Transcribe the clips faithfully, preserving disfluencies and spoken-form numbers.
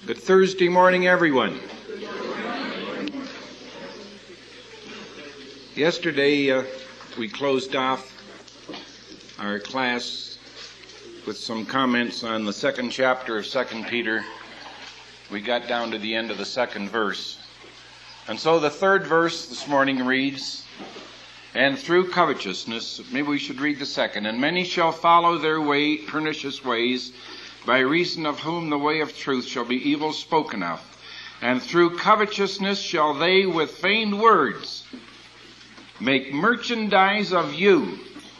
Good Thursday morning, everyone. Yesterday, uh, we closed off our class with some comments on the second chapter of Second Peter. We got down to the end of the second verse. And so the third verse this morning reads, "And through covetousness," maybe we should read the second, "and many shall follow their way, pernicious ways, by reason of whom the way of truth shall be evil spoken of. And through covetousness shall they with feigned words make merchandise of you,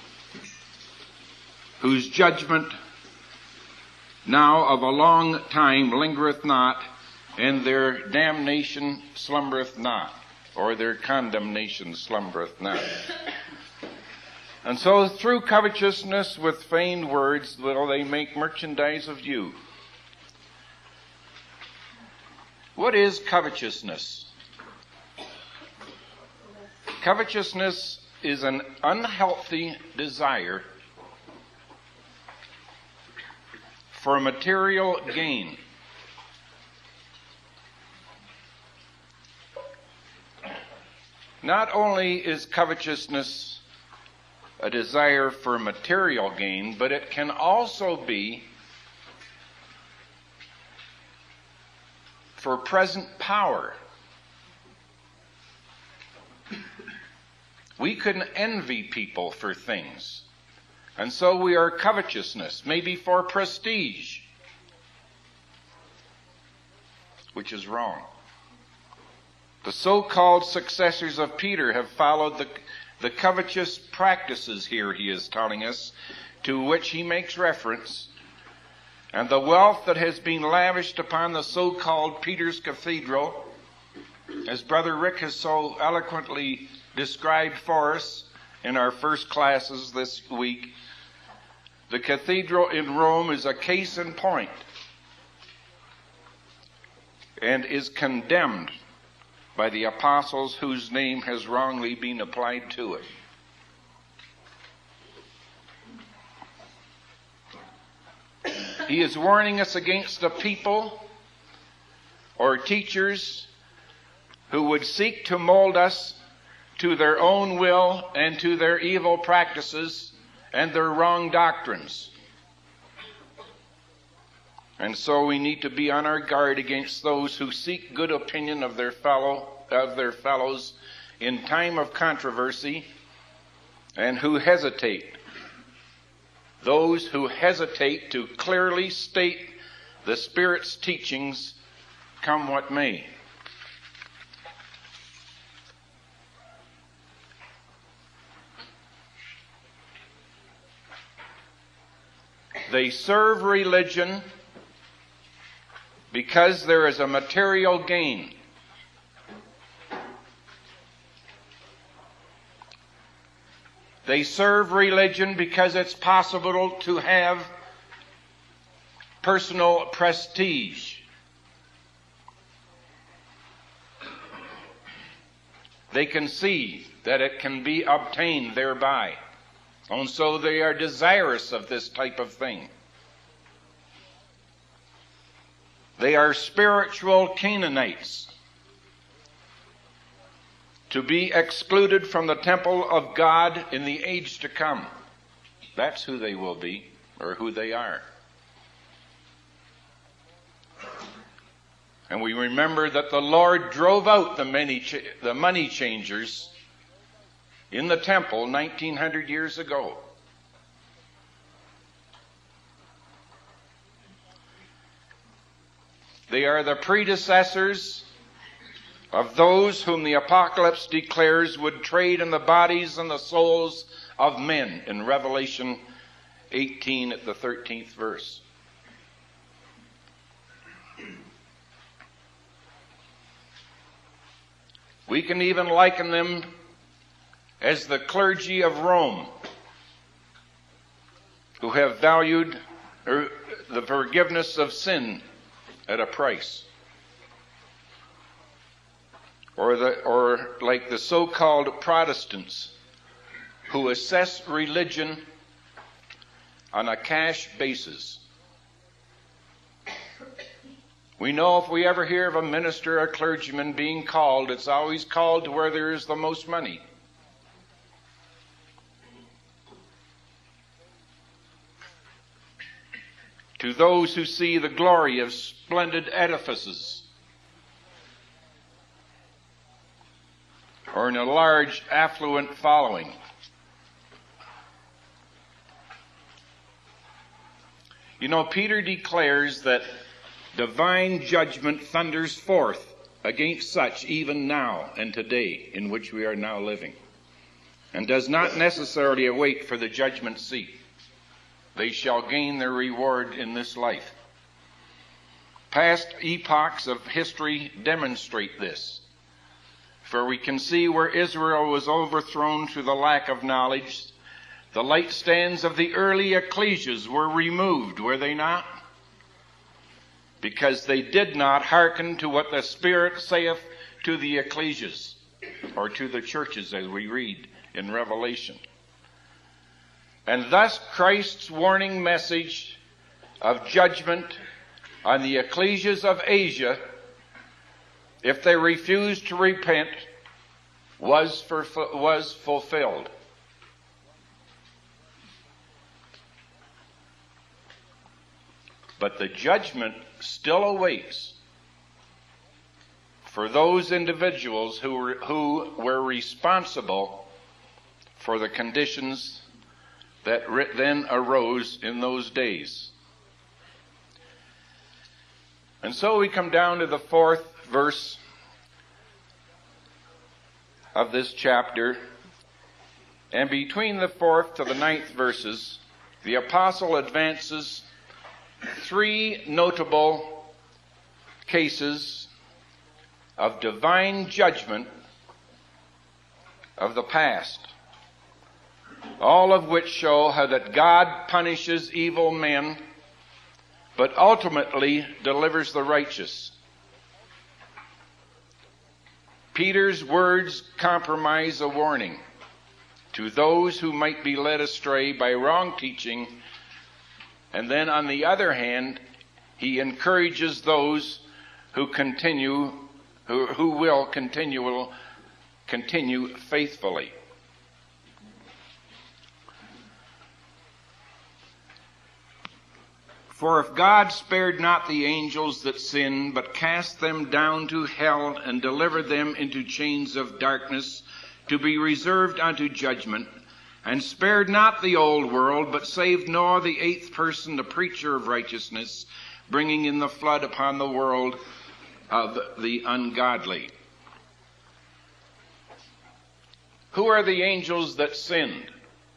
whose judgment now of a long time lingereth not, and their damnation slumbereth not," or their condemnation slumbereth not. And so through covetousness with feigned words will they make merchandise of you. What is covetousness? Covetousness is an unhealthy desire for material gain. Not only is covetousness a desire for material gain, but it can also be for present power. We can envy people for things, and so we are covetousness, maybe for prestige, which is wrong. The so-called successors of Peter have followed the The covetous practices here, he is telling us, to which he makes reference, and the wealth that has been lavished upon the so-called Peter's Cathedral, as Brother Rick has so eloquently described for us in our first classes this week. The cathedral in Rome is a case in point and is condemned by the apostles whose name has wrongly been applied to it. He is warning us against the people or teachers who would seek to mold us to their own will and to their evil practices and their wrong doctrines. And so we need to be on our guard against those who seek good opinion of their fellow of their fellows in time of controversy, and who hesitate. Those who hesitate to clearly state the Spirit's teachings, come what may. They serve religion because there is a material gain. They serve religion because it's possible to have personal prestige. They can see that it can be obtained thereby. And so they are desirous of this type of thing. They are spiritual Canaanites, to be excluded from the temple of God in the age to come. That's who they will be, or who they are. And we remember that the Lord drove out the many ch- the money changers in the temple nineteen hundred years ago. They are the predecessors of those whom the Apocalypse declares would trade in the bodies and the souls of men in Revelation eighteen at the thirteenth verse. We can even liken them as the clergy of Rome, who have valued the forgiveness of sin at a price. Or, the, or like the so-called Protestants, who assess religion on a cash basis. We know if we ever hear of a minister or a clergyman being called, it's always called to where there is the most money. To those who see the glory of splendid edifices, or in a large affluent following. You know, Peter declares that divine judgment thunders forth against such even now and today in which we are now living, and does not necessarily await for the judgment seat. They shall gain their reward in this life. Past epochs of history demonstrate this. For we can see where Israel was overthrown through the lack of knowledge, the light stands of the early ecclesias were removed, were they not? Because they did not hearken to what the Spirit saith to the ecclesias, or to the churches as we read in Revelation. And thus Christ's warning message of judgment on the ecclesias of Asia, if they refused to repent, was, for, was fulfilled. But the judgment still awaits for those individuals who were, who were responsible for the conditions that then arose in those days. And so we come down to the fourth verse of this chapter, and between the fourth to the ninth verses, the apostle advances three notable cases of divine judgment of the past, all of which show how that God punishes evil men, but ultimately delivers the righteous. Peter's words comprise a warning to those who might be led astray by wrong teaching, and then on the other hand, he encourages those who continue, who, who will continue, continue faithfully. For if God spared not the angels that sinned, but cast them down to hell and delivered them into chains of darkness to be reserved unto judgment, and spared not the old world, but saved Noah the eighth person, the preacher of righteousness, bringing in the flood upon the world of the ungodly. Who are the angels that sinned?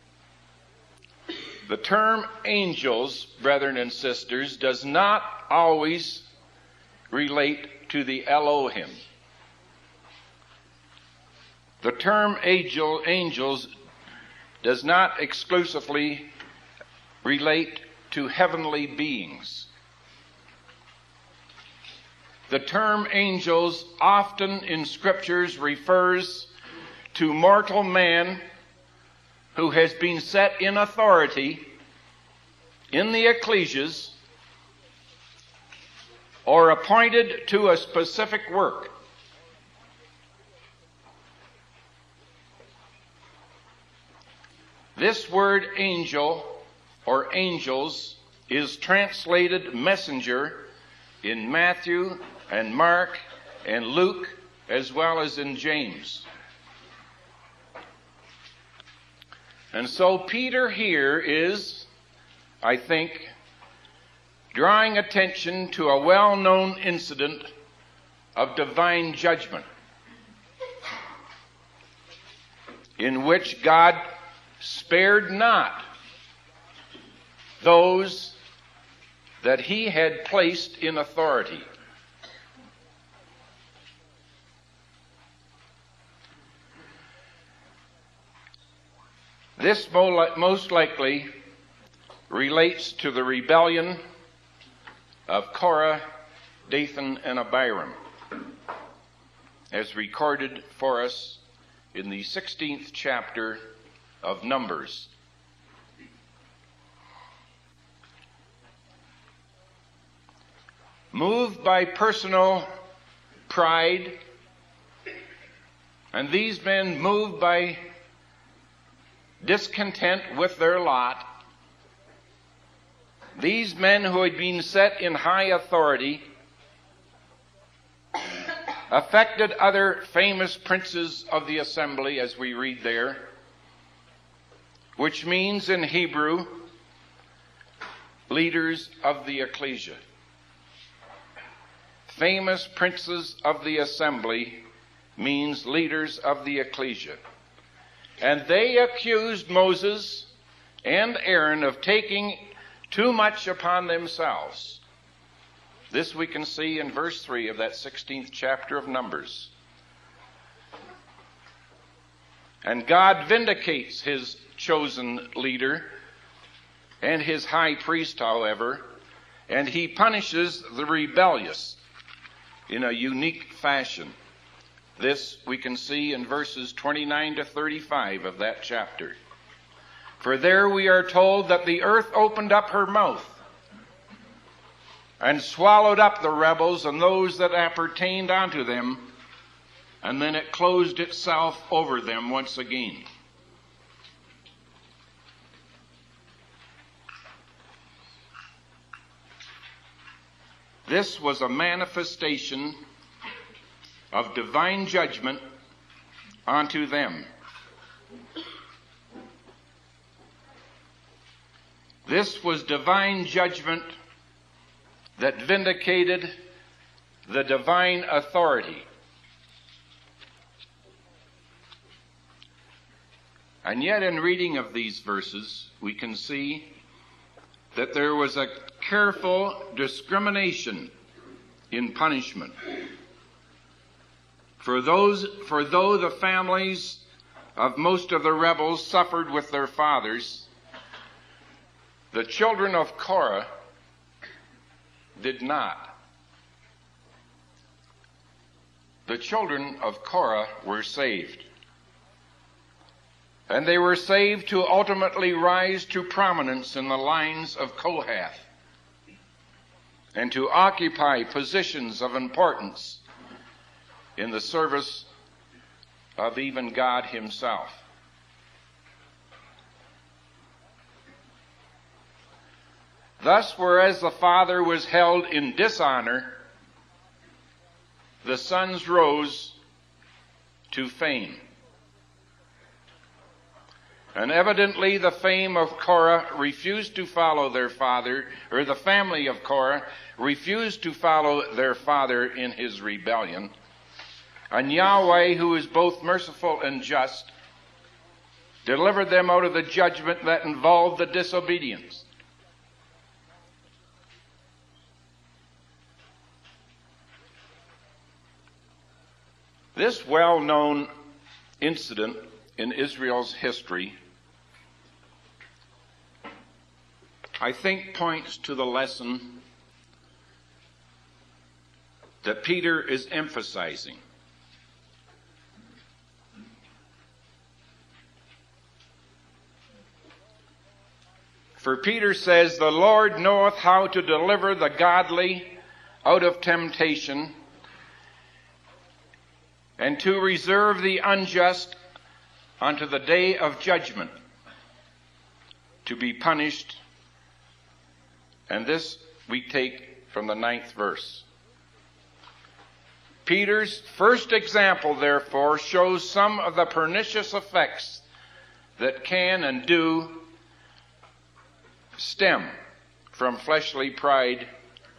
The term angels, brethren and sisters, does not always relate to the Elohim. The term angel, angels does not exclusively relate to heavenly beings. The term angels often in scriptures refers to mortal man who has been set in authority in the ecclesias or appointed to a specific work. This word angel or angels is translated messenger in Matthew and Mark and Luke, as well as in James. And so Peter here is, I think, drawing attention to a well-known incident of divine judgment in which God spared not those that he had placed in authority. This most likely relates to the rebellion of Korah, Dathan, and Abiram, as recorded for us in the sixteenth chapter of Numbers. moved by personal pride, and these men moved by discontent with their lot. These men who had been set in high authority affected other famous princes of the assembly, as we read there, which means in Hebrew, leaders of the ecclesia. Famous princes of the assembly means leaders of the ecclesia. And they accused Moses and Aaron of taking too much upon themselves. This we can see in verse three of that sixteenth chapter of Numbers. And God vindicates his chosen leader and his high priest, however, and he punishes the rebellious in a unique fashion. This we can see in verses twenty-nine to thirty-five of that chapter. For there we are told that the earth opened up her mouth and swallowed up the rebels and those that appertained unto them, and then it closed itself over them once again. This was a manifestation of divine judgment unto them. This was divine judgment that vindicated the divine authority. And yet in reading of these verses, we can see that there was a careful discrimination in punishment. For those, for though the families of most of the rebels suffered with their fathers, the children of Korah did not. The children of Korah were saved. And they were saved to ultimately rise to prominence in the lines of Kohath and to occupy positions of importance in the service of even God himself. Thus, whereas the father was held in dishonor, the sons rose to fame. And evidently the fame of Korah refused to follow their father, or the family of Korah refused to follow their father in his rebellion. And Yahweh, who is both merciful and just, delivered them out of the judgment that involved the disobedience. This well-known incident in Israel's history, I think, points to the lesson that Peter is emphasizing. For Peter says, "The Lord knoweth how to deliver the godly out of temptation, and to reserve the unjust unto the day of judgment, to be punished." And this we take from the ninth verse. Peter's first example, therefore, shows some of the pernicious effects that can and do stem from fleshly pride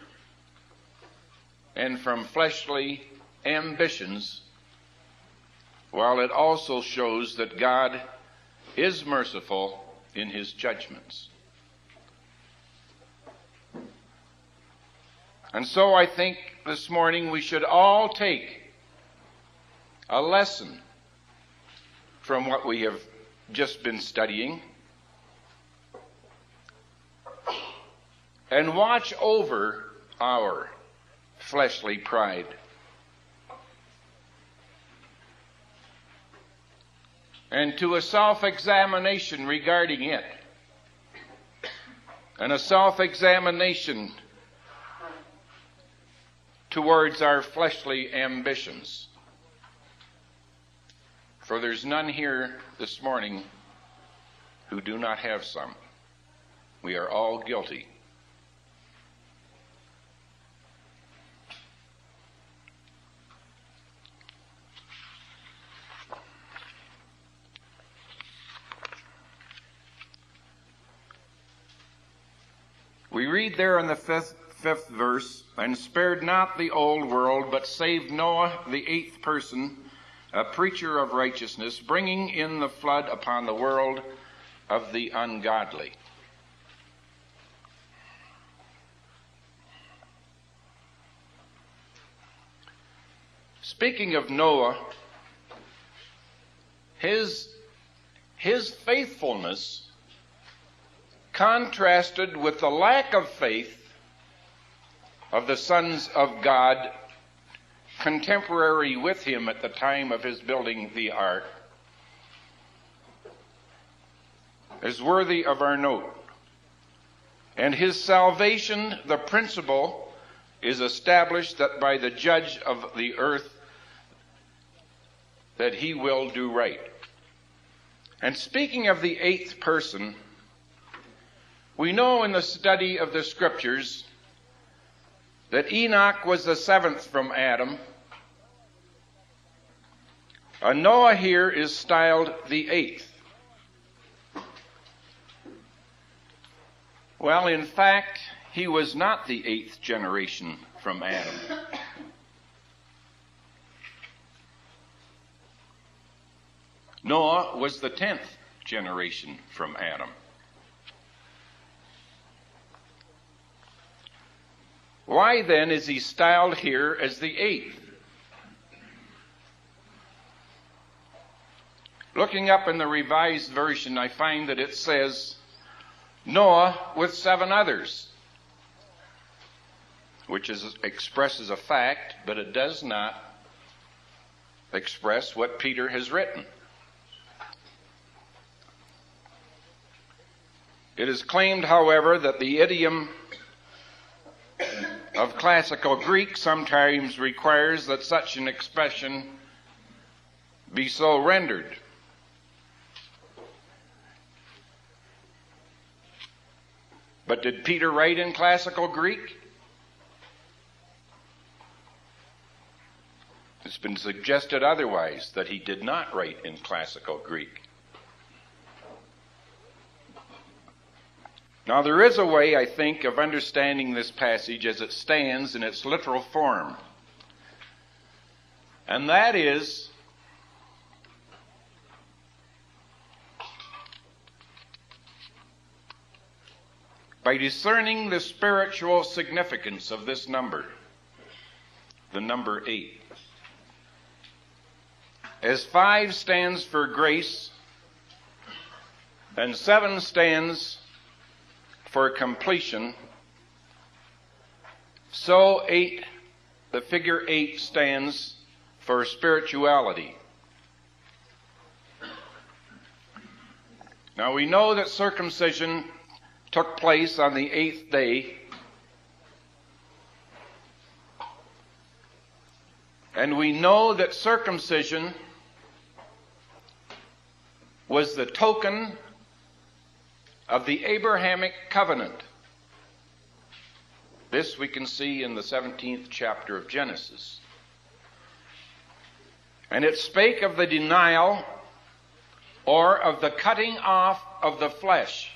and from fleshly ambitions, while it also shows that God is merciful in his judgments. And so I think this morning we should all take a lesson from what we have just been studying and watch over our fleshly pride. And to a self-examination regarding it, and a self-examination towards our fleshly ambitions. For there's none here this morning who do not have some. We are all guilty. We read there in the fifth, fifth verse, "And spared not the old world, but saved Noah, the eighth person, a preacher of righteousness, bringing in the flood upon the world of the ungodly." Speaking of Noah, his, his faithfulness contrasted with the lack of faith of the sons of God contemporary with him at the time of his building the ark is worthy of our note. And his salvation, the principle, is established that by the judge of the earth that he will do right. And speaking of the eighth person, we know in the study of the scriptures that Enoch was the seventh from Adam. And Noah here is styled the eighth. Well, in fact, he was not the eighth generation from Adam. Noah was the tenth generation from Adam. Why then is he styled here as the eighth? Looking up in the Revised Version, I find that it says Noah with seven others, which is, expresses a fact, but it does not express what Peter has written. It is claimed, however, that the idiom of classical Greek sometimes requires that such an expression be so rendered. But did Peter write in classical Greek? It's been suggested otherwise, that he did not write in classical Greek. Now, there is a way, I think, of understanding this passage as it stands in its literal form. And that is by discerning the spiritual significance of this number, the number eight. As five stands for grace, and seven stands for completion, so eight, the figure eight, stands for spirituality. Now we know that circumcision took place on the eighth day, and we know that circumcision was the token of the Abrahamic covenant. This we can see in the seventeenth chapter of Genesis. And it spake of the denial or of the cutting off of the flesh.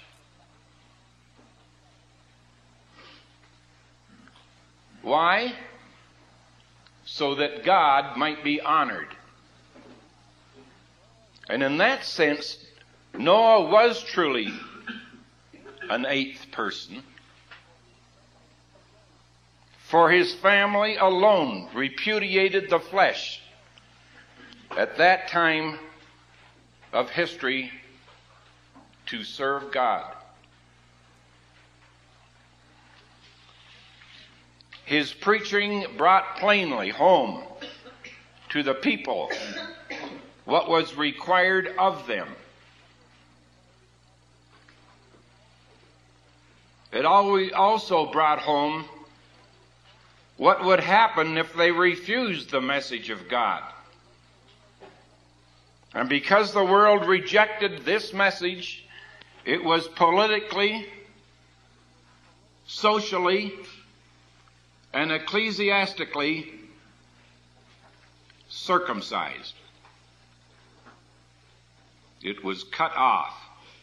Why? So that God might be honored. And in that sense, Noah was truly an eighth person, for his family alone repudiated the flesh at that time of history to serve God. His preaching brought plainly home to the people what was required of them. It always also brought home what would happen if they refused the message of God. And because the world rejected this message, it was politically, socially, and ecclesiastically circumcised. It was cut off.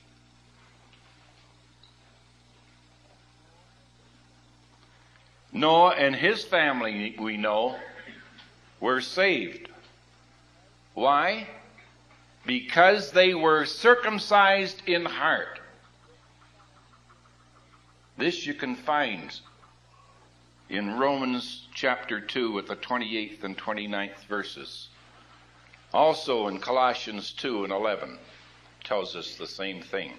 Noah and his family, we know, were saved. Why? Because they were circumcised in heart. This you can find in Romans chapter two at the twenty-eighth and twenty-ninth verses. Also in Colossians two and eleven tells us the same thing.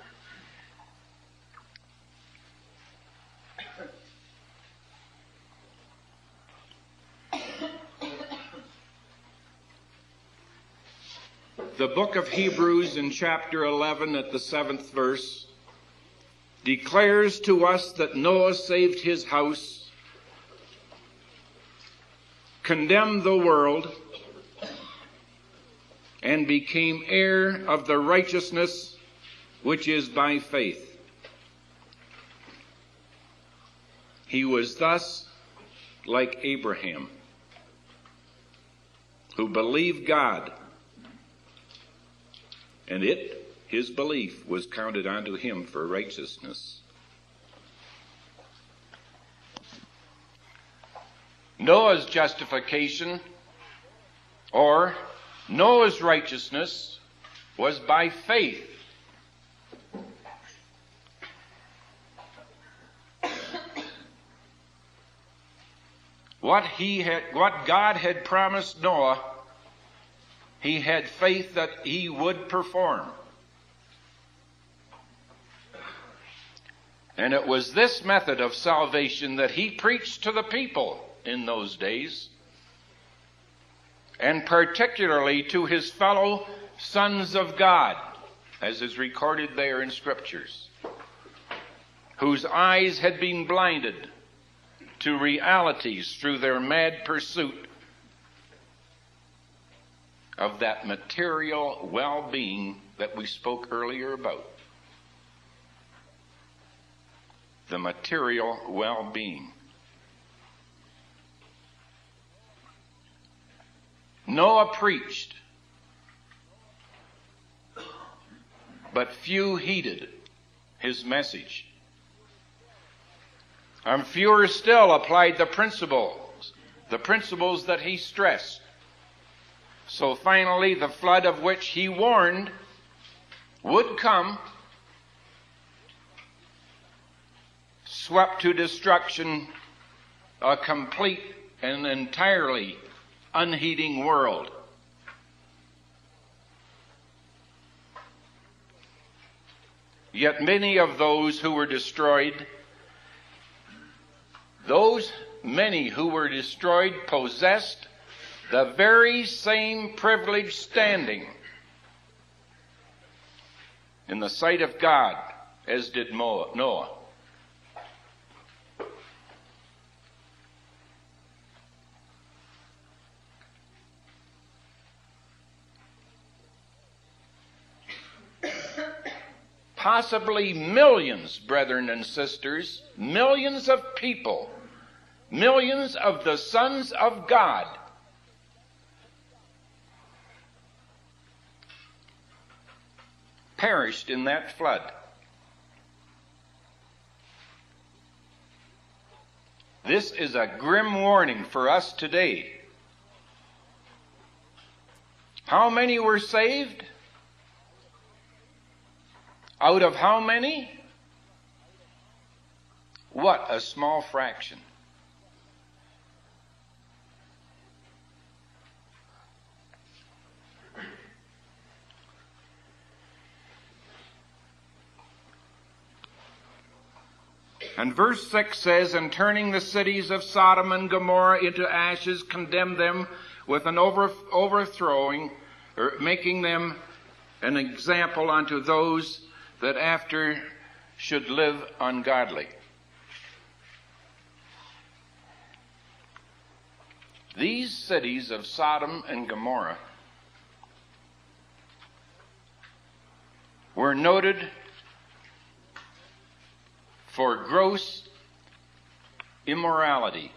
The book of Hebrews in chapter eleven at the seventh verse declares to us that Noah saved his house, condemned the world, and became heir of the righteousness which is by faith. He was thus like Abraham, who believed God, and it, his belief, was counted unto him for righteousness. Noah's justification, or Noah's righteousness, was by faith. What he had, what God had promised Noah, he had faith that he would perform. And it was this method of salvation that he preached to the people in those days, and particularly to his fellow sons of God, as is recorded there in Scriptures, whose eyes had been blinded to realities through their mad pursuit of that material well-being that we spoke earlier about. The material well-being. Noah preached, but few heeded his message. And fewer still applied the principles, the principles that he stressed. So finally, the flood of which he warned would come, swept to destruction a complete and entirely unheeding world. Yet many of those who were destroyed, those many who were destroyed possessed the very same privileged standing in the sight of God as did Noah. Possibly millions, brethren and sisters, millions of people, millions of the sons of God perished in that flood. This is a grim warning for us today. How many were saved? Out of how many? What a small fraction. And verse six says, "And turning the cities of Sodom and Gomorrah into ashes, condemned them with an over, overthrowing, or making them an example unto those that after should live ungodly." These cities of Sodom and Gomorrah were noted for gross immorality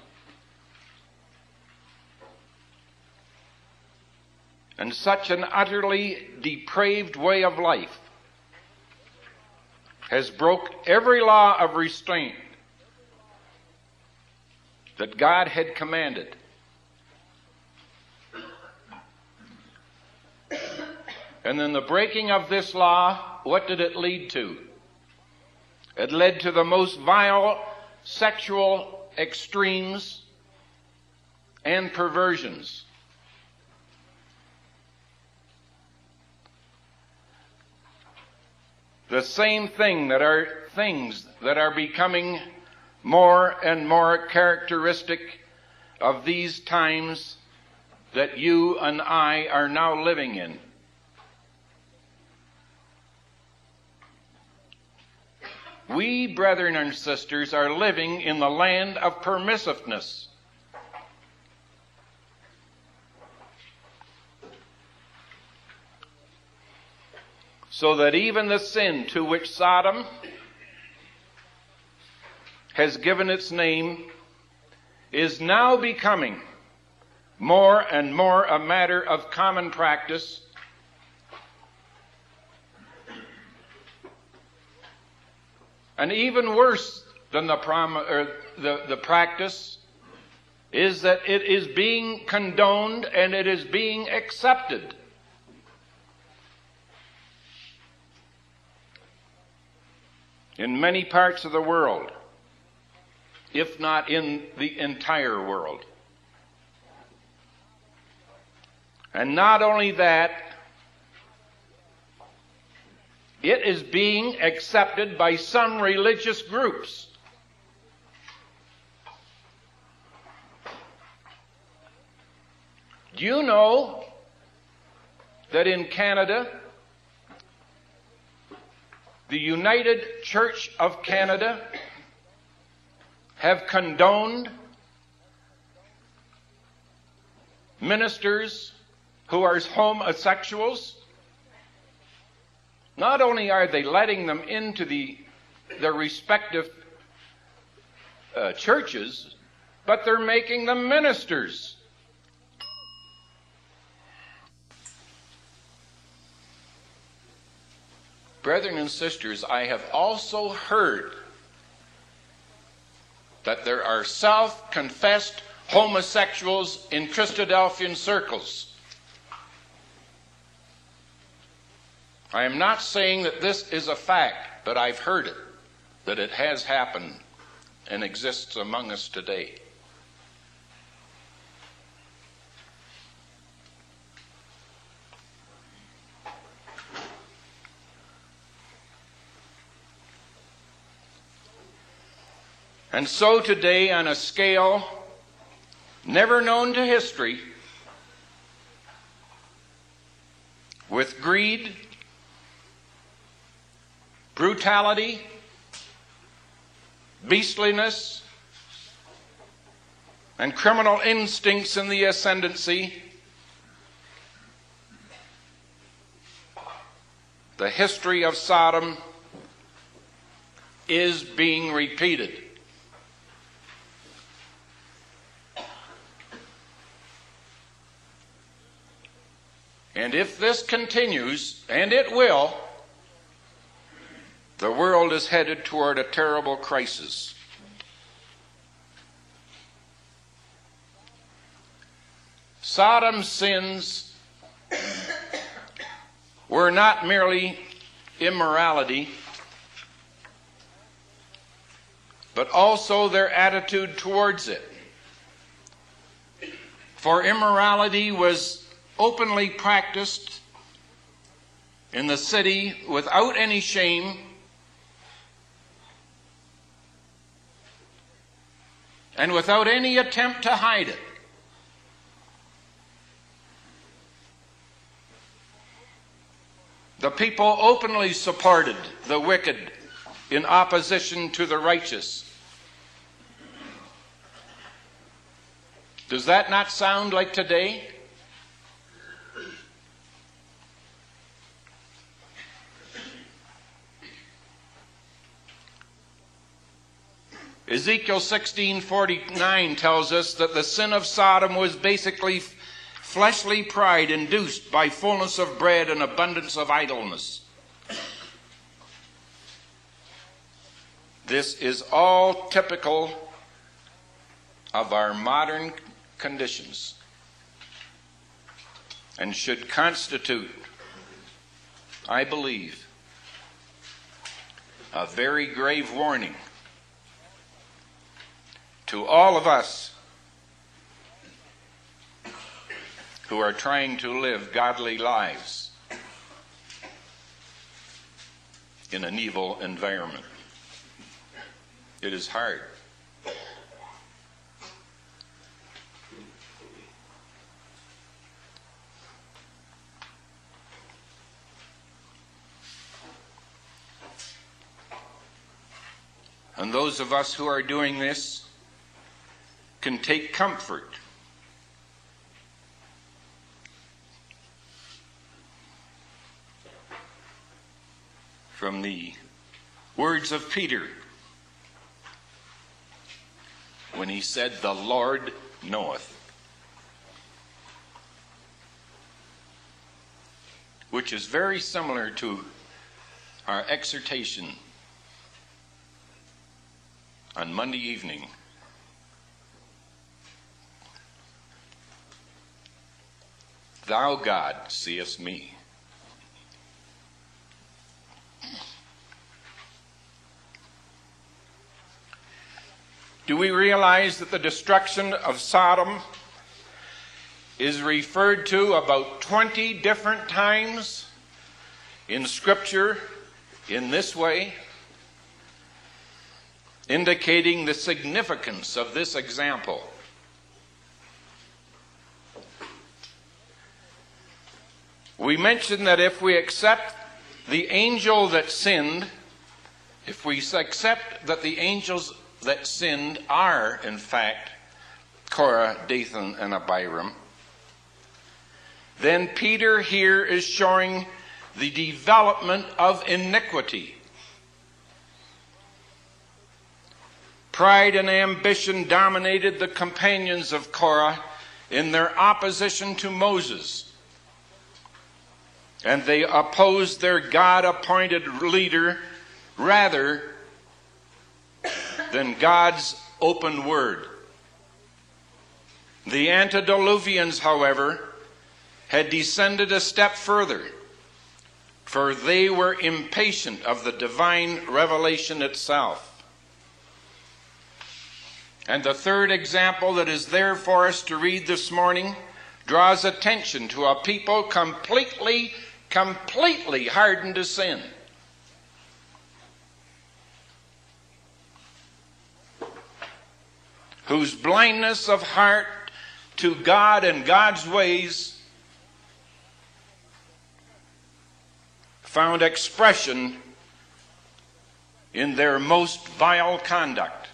and such an utterly depraved way of life has broke every law of restraint that God had commanded. And in the breaking of this law, what did it lead to? It led to the most vile sexual extremes and perversions. The same thing that are things that are becoming more and more characteristic of these times that you and I are now living in. We, brethren and sisters, are living in the land of permissiveness. So that even the sin to which Sodom has given its name is now becoming more and more a matter of common practice. And even worse than the, prom- or the, the practice is that it is being condoned and it is being accepted. In many parts of the world, if not in the entire world. And not only that, it is being accepted by some religious groups. Do you know that in Canada, the United Church of Canada have condoned ministers who are homosexuals? Not only are they letting them into the, their respective uh, churches, but they're making them ministers. Brethren and sisters, I have also heard that there are self-confessed homosexuals in Christadelphian circles. I am not saying that this is a fact, but I've heard it, that it has happened and exists among us today. And so today, on a scale never known to history, with greed, brutality, beastliness, and criminal instincts in the ascendancy, the history of Sodom is being repeated. And if this continues, and it will, the world is headed toward a terrible crisis. Sodom's sins were not merely immorality, but also their attitude towards it. For immorality was openly practiced in the city without any shame, and without any attempt to hide it. The people openly supported the wicked in opposition to the righteous. Does that not sound like today? Ezekiel sixteen forty-nine tells us that the sin of Sodom was basically fleshly pride induced by fullness of bread and abundance of idleness. This is all typical of our modern conditions and should constitute, I believe, a very grave warning to all of us who are trying to live godly lives in an evil environment. It is hard. And those of us who are doing this can take comfort from the words of Peter when he said, "The Lord knoweth," which is very similar to our exhortation on Monday evening. Thou, God, seest me. Do we realize that the destruction of Sodom is referred to about twenty different times in Scripture in this way, indicating the significance of this example? We mentioned that if we accept the angel that sinned, if we accept that the angels that sinned are, in fact, Korah, Dathan, and Abiram, then Peter here is showing the development of iniquity. Pride and ambition dominated the companions of Korah in their opposition to Moses, and they opposed their God-appointed leader rather than God's open word. The antediluvians, however, had descended a step further, for they were impatient of the divine revelation itself. And the third example that is there for us to read this morning draws attention to a people completely, completely hardened to sin. Whose blindness of heart to God and God's ways found expression in their most vile conduct.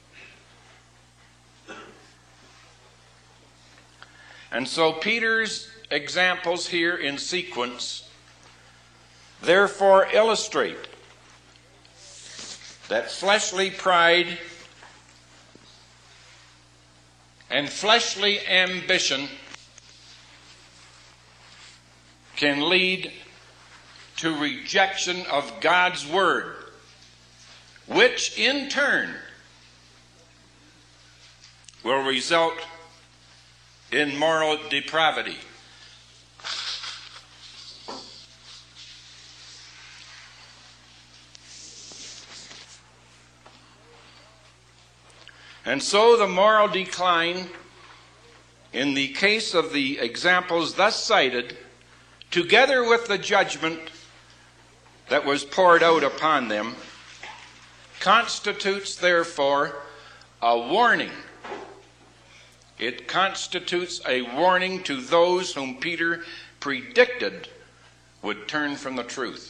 And so Peter's examples here in sequence therefore illustrate that fleshly pride and fleshly ambition can lead to rejection of God's word, which in turn will result in moral depravity. And so the moral decline in the case of the examples thus cited, together with the judgment that was poured out upon them, constitutes therefore a warning. It constitutes a warning to those whom Peter predicted would turn from the truth.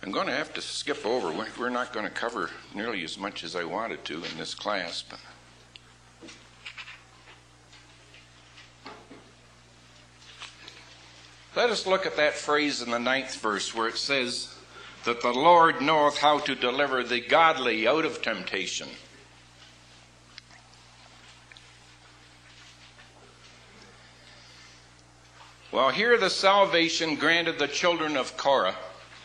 I'm going to have to skip over. We're not going to cover nearly as much as I wanted to in this class, but let us look at that phrase in the ninth verse where it says that the Lord knoweth how to deliver the godly out of temptation. Well, here the salvation granted the children of Korah,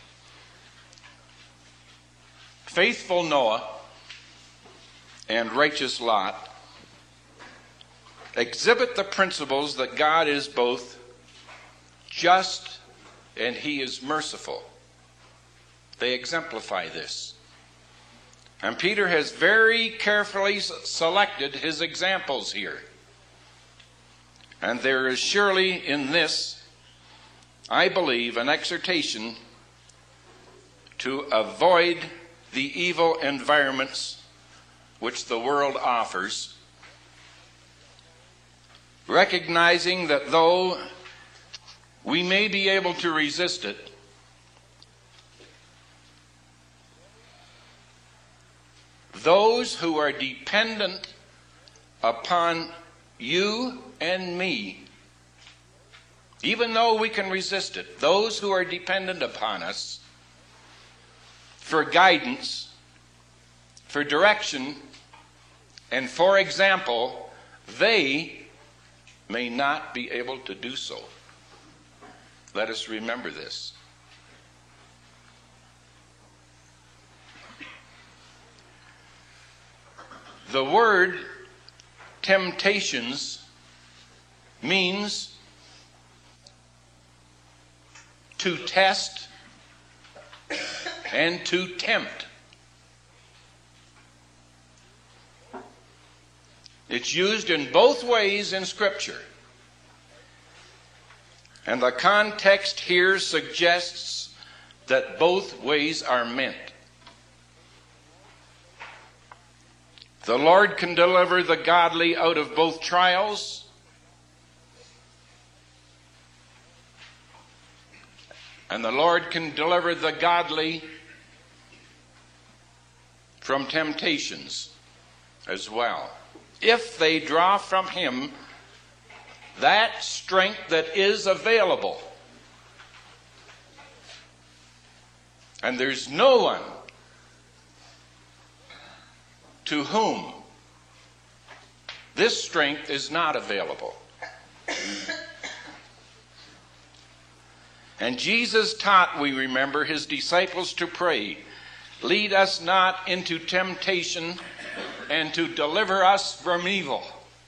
faithful Noah, and righteous Lot, exhibit the principles that God is both just and he is merciful. They exemplify this. And Peter has very carefully selected his examples here. And there is surely in this, I believe, an exhortation to avoid the evil environments which the world offers, recognizing that though we may be able to resist it, those who are dependent upon you and me, even though we can resist it, those who are dependent upon us for guidance, for direction, and for example, they may not be able to do so. Let us remember this. The word temptations means to test and to tempt. It's used in both ways in Scripture. And the context here suggests that both ways are meant. The Lord can deliver the godly out of both trials and the Lord can deliver the godly from temptations as well, if they draw from him that strength that is available. And there's no one to whom this strength is not available. And Jesus taught, we remember, his disciples to pray, "Lead us not into temptation, and to deliver us from evil."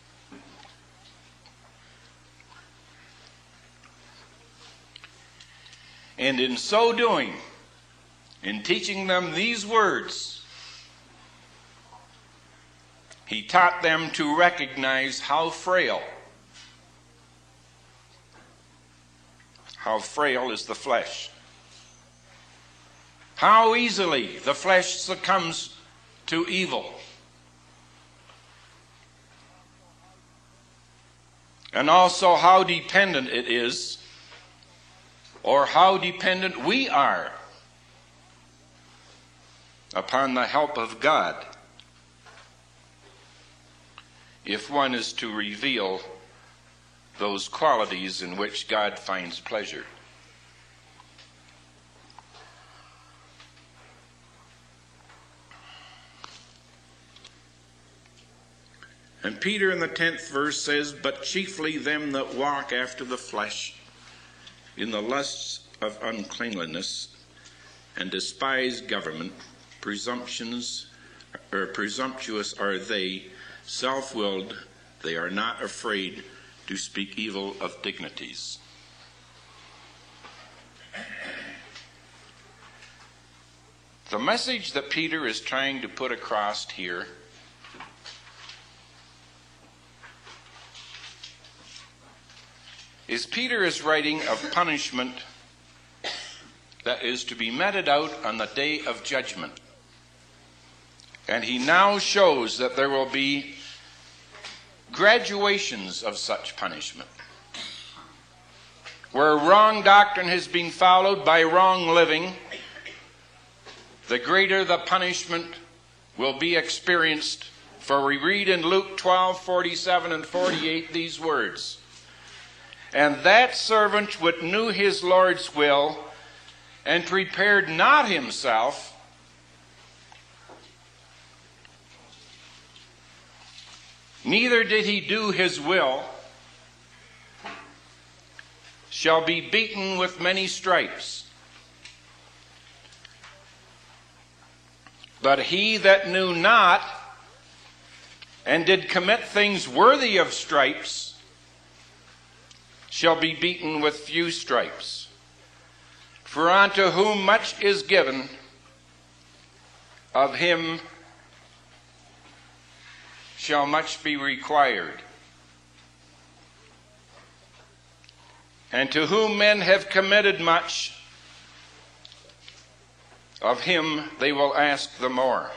And in so doing, in teaching them these words, he taught them to recognize how frail, how frail is the flesh. How easily the flesh succumbs to evil. And also how dependent it is, or how dependent we are upon the help of God, if one is to reveal those qualities in which God finds pleasure. And Peter in the tenth verse says, "But chiefly them that walk after the flesh, in the lusts of uncleanliness, and despise government, presumptions or presumptuous are they, self-willed, they are not afraid to speak evil of dignities." The message that Peter is trying to put across here is Peter is writing of punishment that is to be meted out on the day of judgment. And he now shows that there will be graduations of such punishment. Where wrong doctrine has been followed by wrong living, the greater the punishment will be experienced. For we read in Luke twelve, forty-seven and forty-eight these words, "And that servant which knew his Lord's will, and prepared not himself, neither did he do his will, shall be beaten with many stripes. But he that knew not, and did commit things worthy of stripes, shall be beaten with few stripes. For unto whom much is given, of him shall much be required. And to whom men have committed much, of him they will ask the more."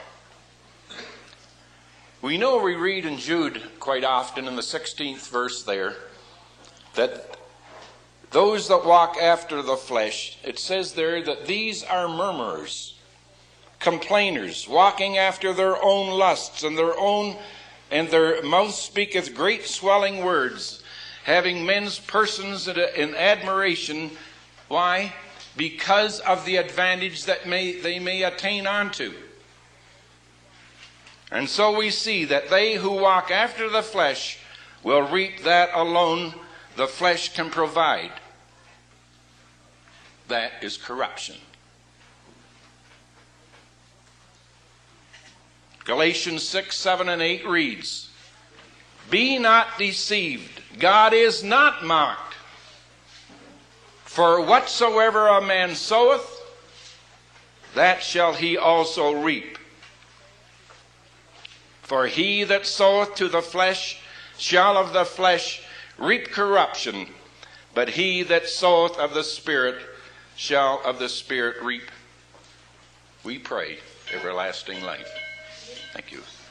We know we read in Jude quite often in the sixteenth verse there that those that walk after the flesh, it says there that these are murmurers, complainers, walking after their own lusts, and their own, and their mouth speaketh great swelling words, having men's persons in admiration. Why? Because of the advantage that may, they may attain unto. And so we see that they who walk after the flesh will reap that alone the flesh can provide. That is corruption. Galatians six, seven, and eight reads, "Be not deceived, God is not mocked. For whatsoever a man soweth, that shall he also reap. For he that soweth to the flesh shall of the flesh reap corruption, but he that soweth of the Spirit shall of the Spirit reap," we pray, everlasting life. Thank you.